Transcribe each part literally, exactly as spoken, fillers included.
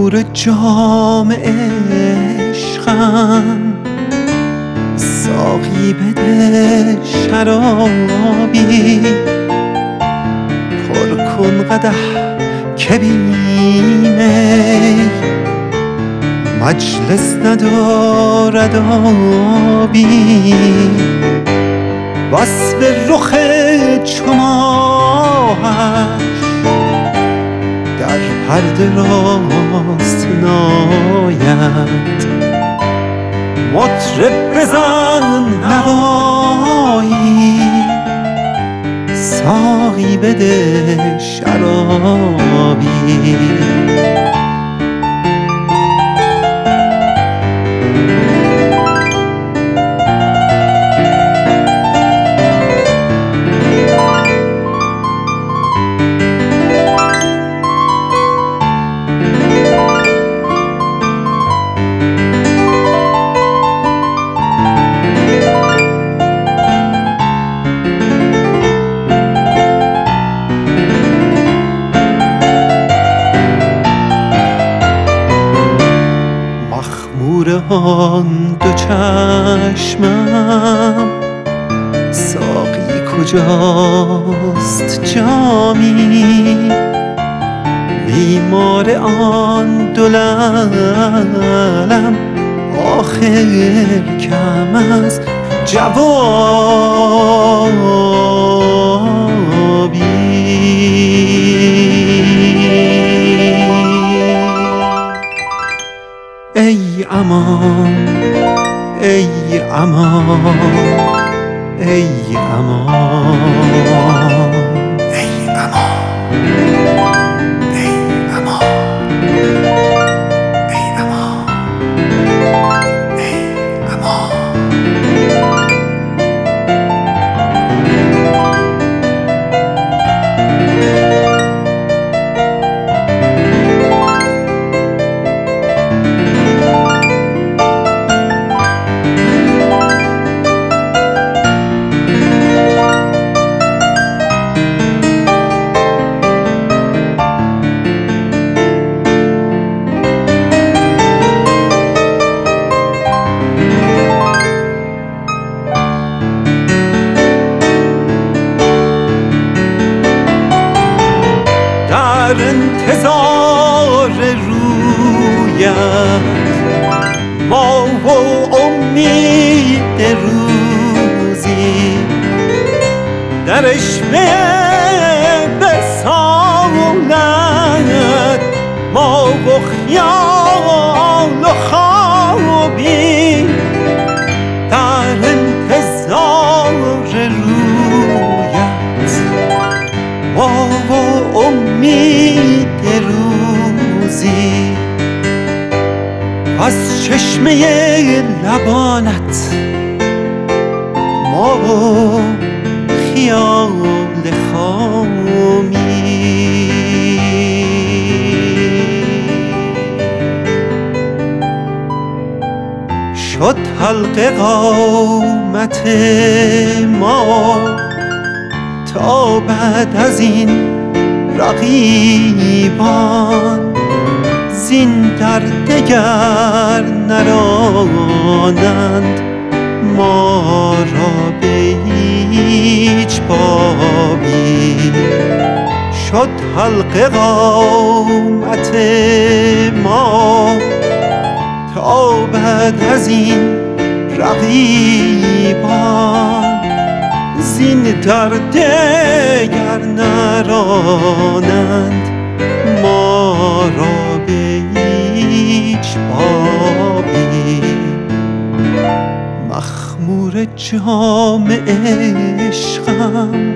مخمور جام عشقم، ساقی بده شرابی، پر کن قدح که بیمی مجلس ندارد آبی. وصف رخ چو ماهش در پرده راست ناید، مطرب بزن نوایی، ساقی بده شرابی. آن دو چشمم ساقی کجاست جامی، بیمار آن دو لعلم آخر کم از جوابی. ای امان ای امان ای امان ای امان ای امان ای امان ای امان. در انتظار رویت ما و امید روزی، در عشوه وصالت ما و خیال و خوابی. در انتظار رویت ما و امید روزی، از چشمه لبانت ما و خیال خامی. شد حلقه قامت ما تا بعد از این رقیبان، زین در دگر نرانند ما را به هیچ بابی. شد حلقه قامت ما تا بعد از این رقیبان، زین در دگر نرانند ما را به هیچ بابی. مخمور جام عشقم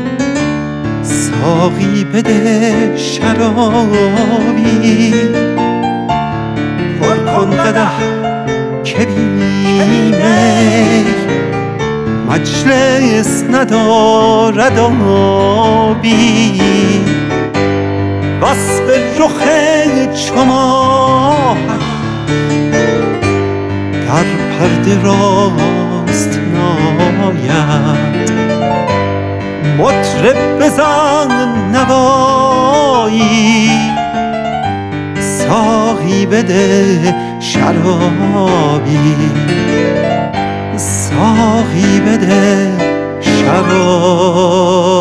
ساقی بده شرابی، پر کن قدح که بیمی مجلس ندارد آبی. وصف رخ چو ماهش در پرده راست ناید، مطرب بزن نوایی، ساقی بده شرابی، ساقی بده شرابی.